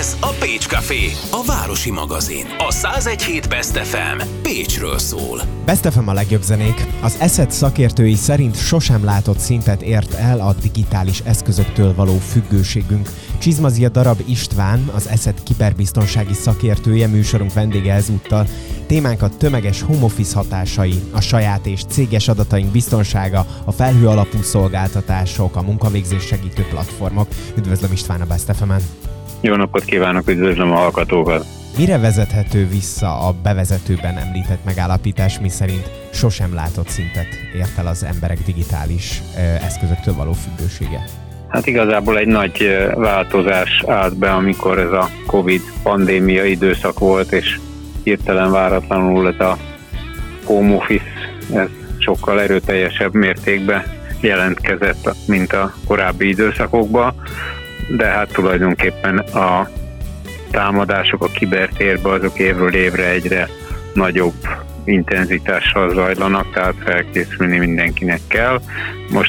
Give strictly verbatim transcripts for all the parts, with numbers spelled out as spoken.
Ez a Pécs Café, a városi magazin. A száz egy hét Best ef em Pécsről szól. Best ef em a legjobb zenék. Az eszed szakértői szerint sosem látott szintet ért el a digitális eszközöktől való függőségünk. Csizmazia Darab István, az eszed kiberbiztonsági szakértője, műsorunk vendége ezúttal. Témánk a tömeges home office hatásai, a saját és céges adataink biztonsága, a felhő alapú szolgáltatások, a munkavégzés segítő platformok. Üdvözlöm István a Best ef emen! Jó napot kívánok, üdvözlöm a hallgatókat! Mire vezethető vissza a bevezetőben említett megállapítás, miszerint sosem látott szintet ért el az emberek digitális eszközöktől való függősége? Hát igazából egy nagy változás állt be, amikor ez a Covid pandémia időszak volt, és hirtelen váratlanul ez a home office ez sokkal erőteljesebb mértékben jelentkezett, mint a korábbi időszakokban, de hát tulajdonképpen a támadások a kibertérben azok évről évre egyre nagyobb intenzitással zajlanak, tehát felkészülni mindenkinek kell. Most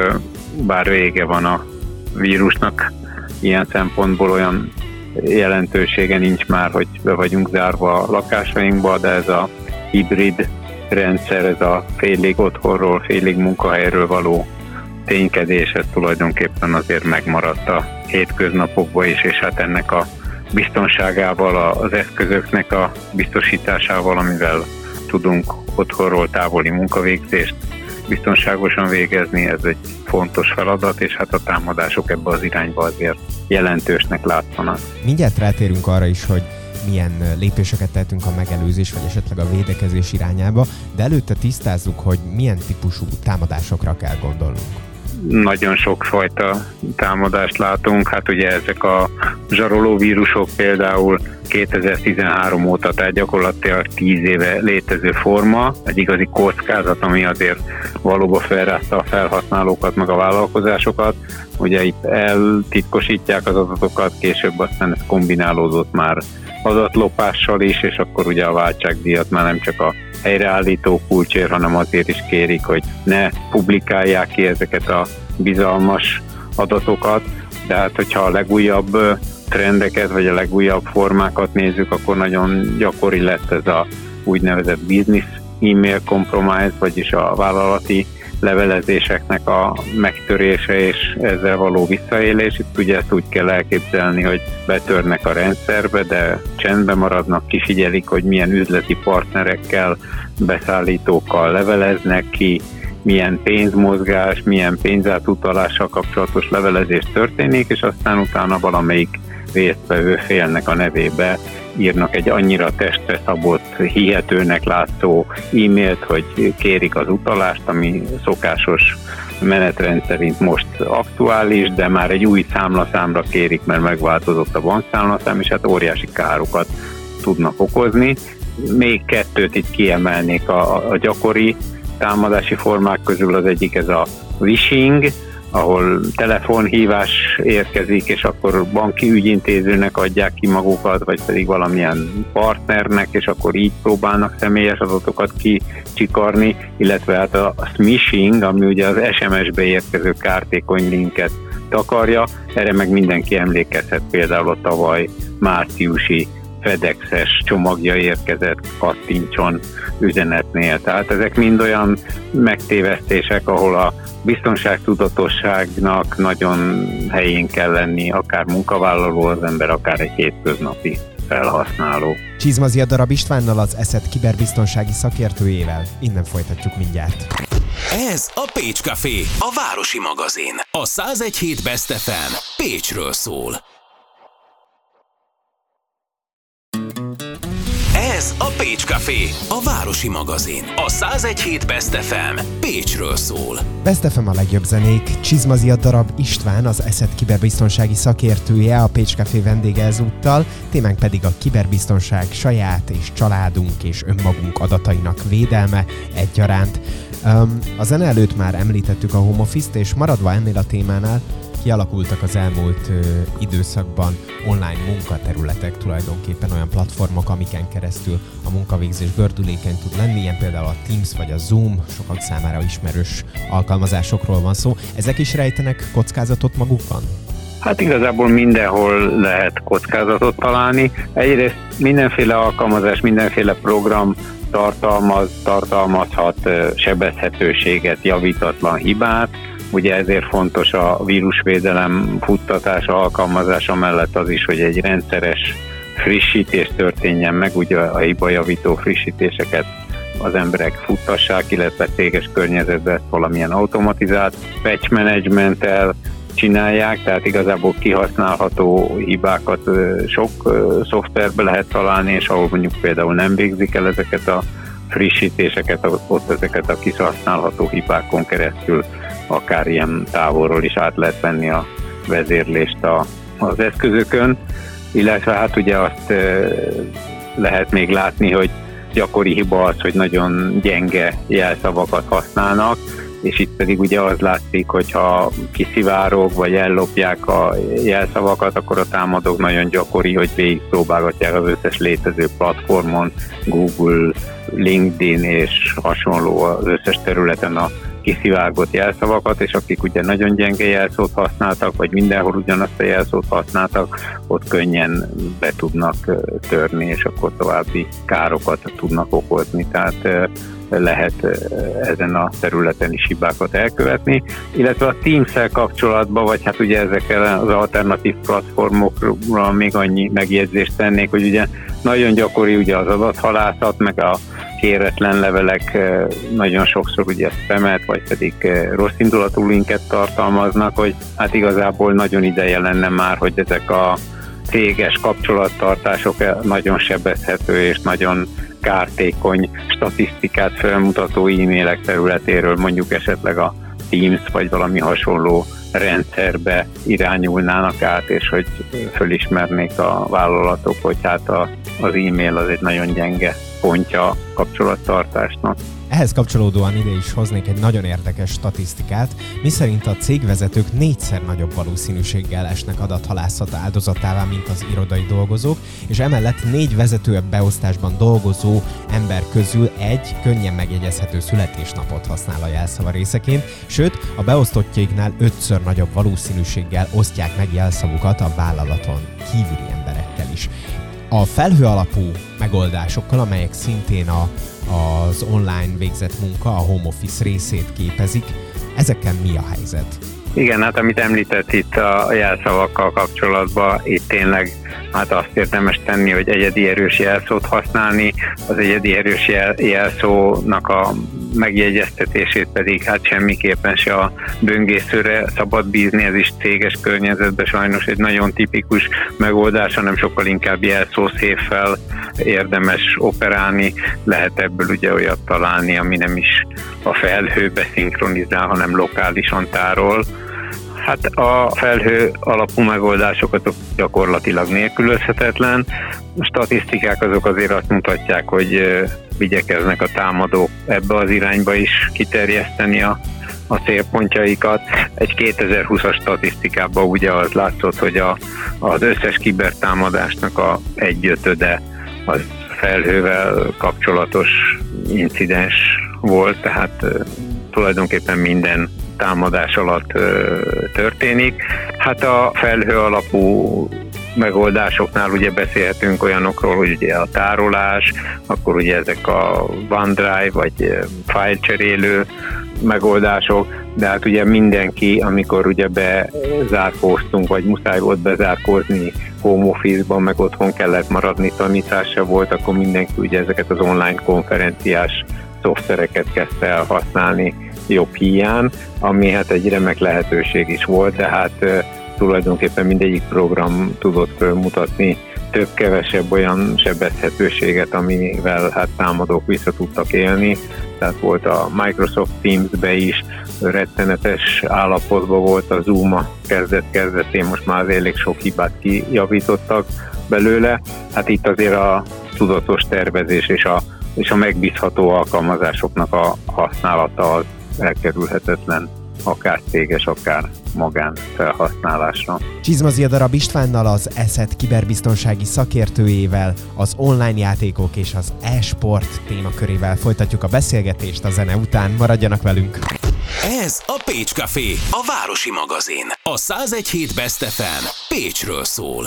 bár vége van a vírusnak, ilyen szempontból olyan jelentősége nincs már, hogy be vagyunk zárva a lakásainkba, de ez a hibrid rendszer, ez a félig otthonról, félig munkahelyről való ténykedés, ez tulajdonképpen azért megmaradt a hétköznapokban is, és hát ennek a biztonságával, az eszközöknek a biztosításával, amivel tudunk otthonról távoli munkavégzést biztonságosan végezni, ez egy fontos feladat, és hát a támadások ebbe az irányba azért jelentősnek látszanak. Mindjárt rátérünk arra is, hogy milyen lépéseket tehetünk a megelőzés, vagy esetleg a védekezés irányába, de előtte tisztázzuk, hogy milyen típusú támadásokra kell gondolnunk. Nagyon sokfajta támadást látunk, hát ugye ezek a zsaroló vírusok például kétezer-tizenhárom óta, tehát gyakorlatilag tíz éve létező forma, egy igazi kockázat, ami azért valóban felrázta a felhasználókat, meg a vállalkozásokat. Ugye itt eltitkosítják az adatokat, később aztán ez kombinálódott már adatlopással is, és akkor ugye a váltságdíjat már nem csak a helyreállító kulcsért, hanem azért is kérik, hogy ne publikálják ki ezeket a bizalmas adatokat, de hát hogyha a legújabb trendeket, vagy a legújabb formákat nézzük, akkor nagyon gyakori lett ez a úgynevezett business email compromise, vagyis a vállalati levelezéseknek a megtörése és ezzel való visszaélés. Itt ugye ezt úgy kell elképzelni, hogy betörnek a rendszerbe, de csendben maradnak, kifigyelik, hogy milyen üzleti partnerekkel, beszállítókkal leveleznek ki, milyen pénzmozgás, milyen pénzátutalással kapcsolatos levelezés történik, és aztán utána valamelyik résztvevő félnek a nevébe írnak egy annyira testre szabott, hihetőnek látszó e-mailt, hogy kérik az utalást, ami szokásos menetrend szerint most aktuális, de már egy új számlaszámra kérik, mert megváltozott a bankszámlaszám, és hát óriási károkat tudnak okozni. Még kettőt itt kiemelnék a, a gyakori támadási formák közül, az egyik ez a phishing, ahol telefonhívás érkezik, és akkor banki ügyintézőnek adják ki magukat, vagy pedig valamilyen partnernek, és akkor így próbálnak személyes adatokat kicsikarni, illetve hát a smishing, ami ugye az es em es-be érkező kártékony linket takarja, erre meg mindenki emlékezhet, például a tavaly márciusi FedExes csomagja érkezett, kattintson üzenetnél. Tehát ezek mind olyan megtévesztések, ahol a biztonságtudatosságnak nagyon helyén kell lenni, akár munkavállaló az ember, akár egy hétköznapi felhasználó. Csizmazia Darab Istvánnal, az eszed kiberbiztonsági szakértőjével. Innen folytatjuk mindjárt. Ez a Pécs Café, a városi magazin. A száz egy hét Best ef em Pécsről szól. Ez a Pécs Café, a városi magazin. A száz egy hét Best ef em Pécsről szól. Best ef em a legjobb zenék. Csizmazia Darab István, az eszed kiberbiztonsági szakértője, a Pécs Café vendége ezúttal. Témánk pedig a kiberbiztonság, saját és családunk és önmagunk adatainak védelme egyaránt. Um, a zene előtt már említettük a home office-t, és maradva ennél a témánál, kialakultak az elmúlt ö, időszakban online munkaterületek, tulajdonképpen olyan platformok, amiken keresztül a munkavégzés gördülékeny tud lenni, ilyen például a Teams vagy a Zoom, sokak számára ismerős alkalmazásokról van szó. Ezek is rejtenek kockázatot magukban? Hát igazából mindenhol lehet kockázatot találni. Egyrészt mindenféle alkalmazás, mindenféle program tartalmaz, tartalmazhat sebezhetőséget, javítatlan hibát. Ugye ezért fontos a vírusvédelem futtatása, alkalmazása mellett az is, hogy egy rendszeres frissítés történjen meg, ugye a hibajavító frissítéseket az emberek futtassák, illetve céges környezetben valamilyen automatizált patch managementtel csinálják, tehát igazából kihasználható hibákat sok szoftverbe lehet találni, és ahol mondjuk például nem végzik el ezeket a frissítéseket, ott ezeket a kihasználható hibákon keresztül akár ilyen távolról is át lehet venni a vezérlést a, az eszközökön, illetve hát ugye azt lehet még látni, hogy gyakori hiba az, hogy nagyon gyenge jelszavakat használnak, és itt pedig ugye az látszik, hogyha kiszivárog, vagy ellopják a jelszavakat, akkor a támadók nagyon gyakori, hogy végigpróbálgatják az összes létező platformon, Google, LinkedIn és hasonló az összes területen a kiszivárgott jelszavakat, és akik ugye nagyon gyenge jelszót használtak, vagy mindenhol ugyanazt a jelszót használtak, ott könnyen be tudnak törni, és akkor további károkat tudnak okozni. Tehát lehet ezen a területen is hibákat elkövetni, illetve a Teams-szel kapcsolatban, vagy hát ugye ezekkel az alternatív platformokra még annyi megjegyzést tennék, hogy ugye nagyon gyakori ugye az adathalászat, meg a kéretlen levelek nagyon sokszor ugye spamet, vagy pedig rossz indulatú linket tartalmaznak, hogy hát igazából nagyon ideje lenne már, hogy ezek a céges kapcsolattartások nagyon sebezhető és nagyon kártékony statisztikát felmutató e-mailek területéről mondjuk esetleg a Teams vagy valami hasonló rendszerbe irányulnának át, és hogy fölismernék a vállalatok, hogy hát a, az e-mail az egy nagyon gyenge pontja a kapcsolattartásnak. Ehhez kapcsolódóan ide is hoznék egy nagyon érdekes statisztikát, miszerint a cégvezetők négyszer nagyobb valószínűséggel esnek adathalászat áldozatává, mint az irodai dolgozók, és emellett négy vezető beosztásban dolgozó ember közül egy könnyen megjegyezhető születésnapot használ a jelszava részeként, sőt, a beosztottjaiknál ötször nagyobb valószínűséggel osztják meg jelszavukat a vállalaton kívüli emberekkel is. A felhő alapú megoldásokkal, amelyek szintén a az online végzett munka, a home office részét képezik. Ezeken mi a helyzet? Igen, hát amit említett itt a jelszavakkal kapcsolatban, itt tényleg hát azt érdemes tenni, hogy egyedi erős jelszót használni, az egyedi erős jel- jelszónak a megjegyeztetését pedig hát semmiképpen se a böngészőre szabad bízni, ez is céges környezetben sajnos egy nagyon tipikus megoldás, hanem sokkal inkább jelszószéffel érdemes operálni, lehet ebből ugye olyat találni, ami nem is a felhőbe szinkronizál, hanem lokálisan tárol. Hát a felhő alapú megoldásokat gyakorlatilag nélkülözhetetlen. A statisztikák azok azért azt mutatják, hogy igyekeznek a támadók ebbe az irányba is kiterjeszteni a, a célpontjaikat. Egy kétezer-húszas statisztikában ugye az látszott, hogy a, az összes kibertámadásnak a egyötöde az felhővel kapcsolatos incidens volt, tehát tulajdonképpen minden támadás alatt történik. Hát a felhő alapú megoldásoknál ugye beszélhetünk olyanokról, hogy ugye a tárolás, akkor ugye ezek a OneDrive vagy fájlcserélő megoldások, de hát ugye mindenki, amikor ugye bezárkóztunk, vagy muszáj volt bezárkózni home office-ban, meg otthon kellett maradni, tanítása volt, akkor mindenki ugye ezeket az online konferenciás szoftvereket kezdte el használni jobb híján, ami hát egy remek lehetőség is volt, de hát e, tulajdonképpen mindegyik program tudott mutatni több-kevesebb olyan sebezhetőséget, amivel hát támadók vissza tudtak élni. Tehát volt a Microsoft Teams-be is, rettenetes állapotban volt a Zoom a kezdet-kezdetén, most már elég sok hibát kijavítottak belőle. Hát itt azért a tudatos tervezés és a, és a megbízható alkalmazásoknak a használata az elkerülhetetlen. akár céges, akár magán felhasználásra. Csizmazia Darab Istvánnal, az ESET kiberbiztonsági szakértőjével, az online játékok és az e-sport témakörével folytatjuk a beszélgetést a zene után. Maradjanak velünk! Ez a Pécs Café, a városi magazin. A száz egy hét Best ef em Pécsről szól.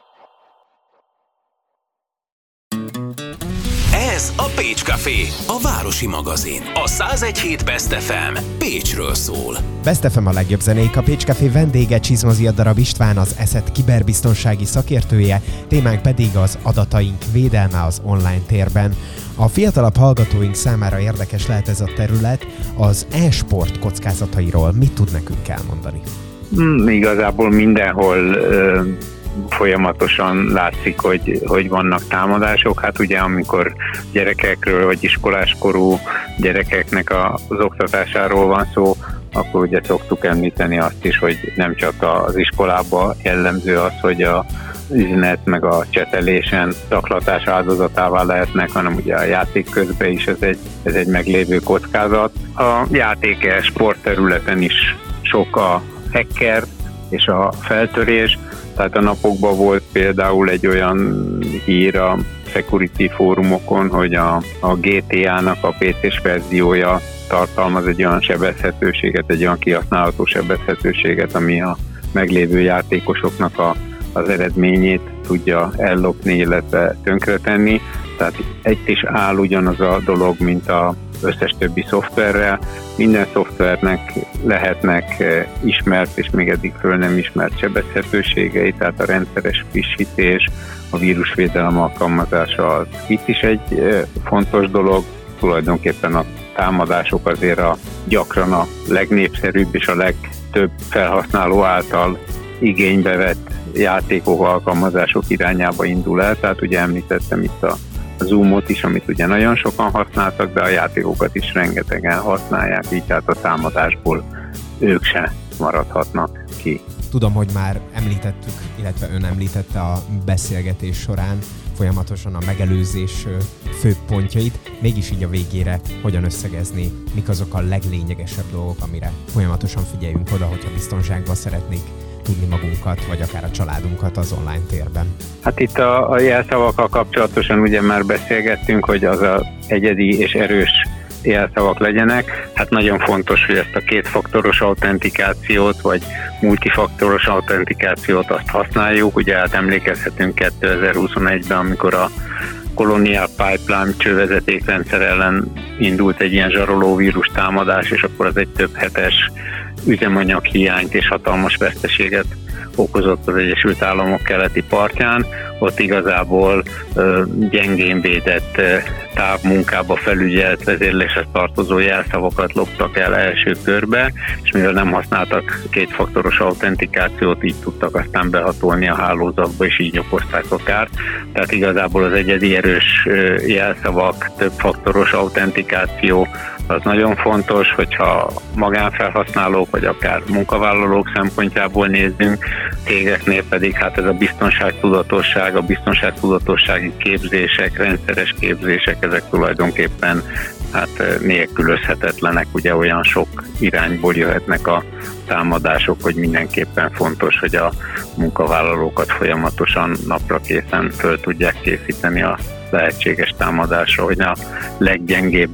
Ez a Pécs Café, a városi magazin. A száz egy hét Best ef em Pécsről szól. Best ef em a legjobb zenék, a Pécs Café vendége Csizmazia Darab István, az ESET kiberbiztonsági szakértője, témánk pedig az adataink védelme az online térben. A fiatalabb hallgatóink számára érdekes lehet ez a terület. Az e-sport kockázatairól mit tud nekünk elmondani? Hmm, igazából mindenhol ö, folyamatosan látszik, hogy, hogy vannak támadások. Hát ugye amikor gyerekekről vagy iskoláskorú gyerekeknek az oktatásáról van szó, akkor ugye szoktuk említeni azt is, hogy nem csak az iskolában jellemző az, hogy a üzenet meg a csetelésen zaklatás áldozatává lehetnek, hanem ugye a játék közben is ez egy, ez egy meglévő kockázat. A játék sport területen is sok a hacker és a feltörés, tehát a napokban volt például egy olyan hír a security fórumokon, hogy a, a gé té á-nak a pé cés verziója tartalmaz egy olyan sebezhetőséget, egy olyan kihasználható sebezhetőséget, ami a meglévő játékosoknak a, az eredményét tudja ellopni, illetve tönkretenni. Tehát egy is áll ugyanaz a dolog, mint az összes többi szoftverrel. Minden szoftvernek lehetnek ismert és még eddig föl nem ismert sebezhetőségei, tehát a rendszeres frissítés, a vírusvédelem alkalmazása az itt is egy fontos dolog. Tulajdonképpen a támadások azért a gyakran a legnépszerűbb és a legtöbb felhasználó által igénybe vett játékok, alkalmazások irányába indul el, tehát ugye említettem itt a Zoomot is, amit ugye nagyon sokan használtak, de a játékokat is rengetegen használják, így tehát a támadásból ők se maradhatnak ki. Tudom, hogy már említettük, illetve ön említette a beszélgetés során folyamatosan a megelőzés fő pontjait, mégis így a végére hogyan összegezni, mik azok a leglényegesebb dolgok, amire folyamatosan figyeljünk oda, hogyha biztonságban szeretnék tudni magunkat, vagy akár a családunkat az online térben. Hát itt a, a jelszavakkal kapcsolatosan ugye már beszélgettünk, hogy az a egyedi és erős jelszavak legyenek. Hát nagyon fontos, hogy ezt a kétfaktoros autentikációt, vagy multifaktoros autentikációt azt használjuk. Ugye hát emlékezhetünk kétezer-huszonegyben, amikor a Colonial Pipeline csővezetékrendszer ellen indult egy ilyen zsarolóvírus támadás, és akkor az egy több hetes üzemanyag hiányt és hatalmas veszteséget okozott az Egyesült Államok keleti partján. Ott igazából ö, gyengén védett ö, távmunkába felügyelt vezérléshez tartozó jelszavakat loptak el első körbe, és mivel nem használtak kétfaktoros autentikációt, így tudtak aztán behatolni a hálózatba, és így okozták a kárt. Tehát igazából az egyedi erős ö, jelszavak, többfaktoros autentikáció az nagyon fontos, hogyha magánfelhasználók, vagy akár munkavállalók szempontjából nézzünk, cégeknél pedig hát ez a biztonságtudatosság, a biztonságtudatossági képzések, rendszeres képzések, ezek tulajdonképpen hát nélkülözhetetlenek, ugye olyan sok irányból jöhetnek a támadások, hogy mindenképpen fontos, hogy a munkavállalókat folyamatosan napra készen föl tudják készíteni a lehetséges támadásra, hogy a leggyengébb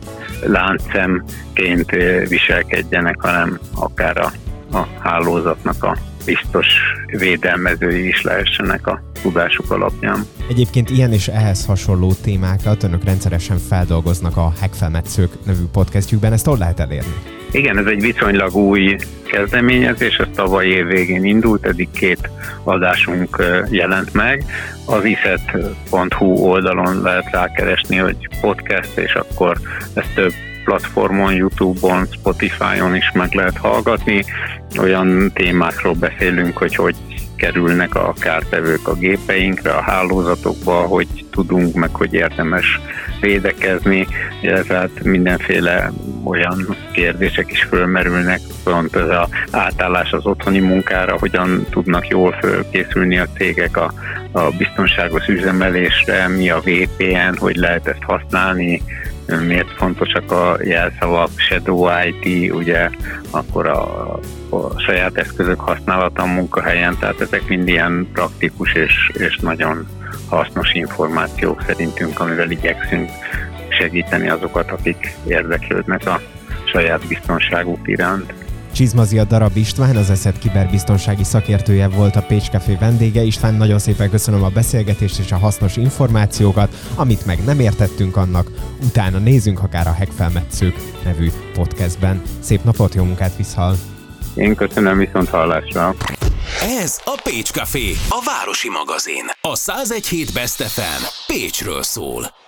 láncszemként viselkedjenek, hanem akár a, a hálózatnak a biztos védelmezői is lehessenek a tudásuk alapján. Egyébként ilyen és ehhez hasonló témákat önök rendszeresen feldolgoznak a Hackfelmetszők nevű podcastjükben, ezt hol lehet elérni? Igen, ez egy viszonylag új kezdeményezés, ez tavaly év végén indult, eddig két adásunk jelent meg. Az iszet pont hu oldalon lehet rákeresni, hogy podcast, és akkor ezt több platformon, YouTube-on, Spotify-on is meg lehet hallgatni. Olyan témákról beszélünk, hogy hogy kerülnek a kártevők a gépeinkre, a hálózatokba, hogy tudunk, meg hogy érdemes védekezni, illetve hát mindenféle olyan kérdések is fölmerülnek, pont ez az átállás az otthoni munkára, hogyan tudnak jól fölkészülni a cégek a, a biztonságos üzemelésre, mi a vé pé en, hogy lehet ezt használni, miért fontosak a jelszavak, Shadow i té, ugye, akkor a, a saját eszközök használata a munkahelyen, tehát ezek mind ilyen praktikus és, és nagyon hasznos információk szerintünk, amivel igyekszünk segíteni azokat, akik érdeklődnek a saját biztonságuk iránt. Csizmazia Darab István, az eszed kiberbiztonsági szakértője volt a Pécs Café vendége. István, nagyon szépen köszönöm a beszélgetést és a hasznos információkat, amit meg nem értettünk, annak utána nézzünk akár a Hackfelmetszők nevű podcastben. Szép napot, jó munkát, viszhal! Én köszönöm, viszont hallásra! Ez a Pécs Café, a városi magazin. A száz egy hét Best ef em Pécsről szól.